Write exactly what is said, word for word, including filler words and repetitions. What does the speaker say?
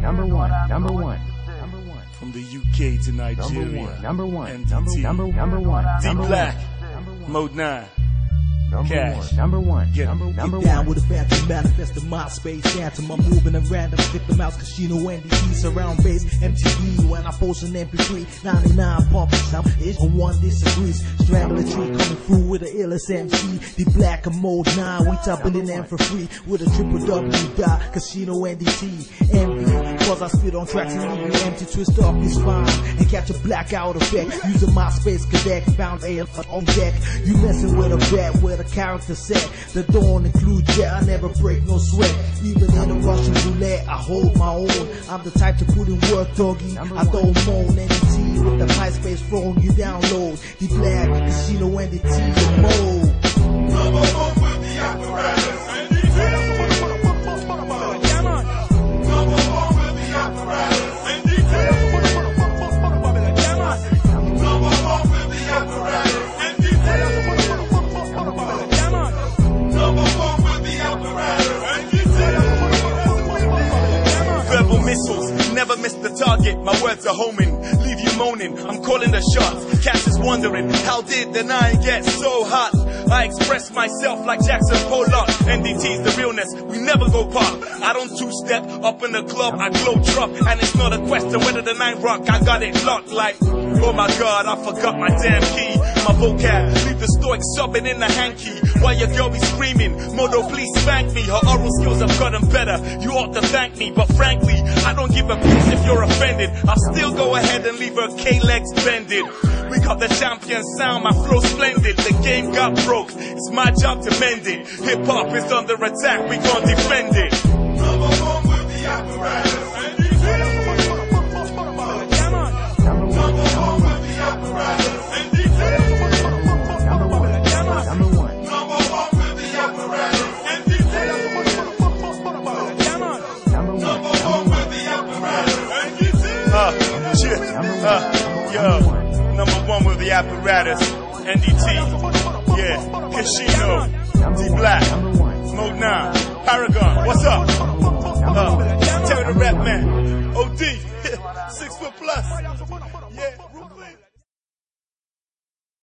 number one, number one, number one. From the U K to Nigeria. Number one, N D T. number, number one. D Black. Mode nine. Cash. Number one, Get number, number Get down one. with a phantom manifest in my space. Phantom, I'm moving at random. Stick the mouse, casino, N D T, surround base, M T V. When I post an M P three, ninety-nine pumping sound. It's on one disagrees. Straddle the tree, coming through with the illest M C. The Black and Mode nine, we topping in them for free. With a triple W dot, casino, N D T, M V. Cause I spit on tracks and leave you empty, twist off your spine and catch a blackout effect. Using my space cadet, found A on deck. You messing with a bet where the character set. The don't include jet, I never break no sweat. Even in a Russian roulette, I hold my own. I'm the type to put in work, doggy. I don't moan. N D T with the MySpace phone, you download. The Black, casino, N D T, the mode. Number one with the apparatus. N D T. Number one with the apparatus. N D T. Number one with the apparatus. N D T. Number one with the apparatus. N D T. Verbal missiles, never miss the target. My words are homing, leave you moaning. I'm calling the shots. Cash is wondering, how did the nine get so hot? I express myself like Jackson Pollock. N D T's the realness, we never go pop. I don't two-step up in the club, I glow drop. And it's not a question whether the nine rock, I got it locked like, oh my god, I forgot my damn key. My vocab, leave the stoic sobbing in the hanky. While your girl be screaming, Modo please spank me. Her oral skills have gotten better, you ought to thank me. But frankly, I don't give a piss if you're offended. I'll still go ahead and leave her K-legs bended. We got the champion sound, my flow splendid. The game got broke, it's my job to mend it. Hip-hop is under attack, we gon' defend it. Number one with the apparatus. N D T. Number one with the apparatus. N D T. Number one, number one. Number one with the apparatus. N D T. Number one, Number one with the apparatus. N D T. Uh, yeah, uh, yo. Number one with the apparatus. N D T. Yeah, Casino. D Black. Mode nine. Paragon. What's up? Uh, Terry the Rap Man. O D.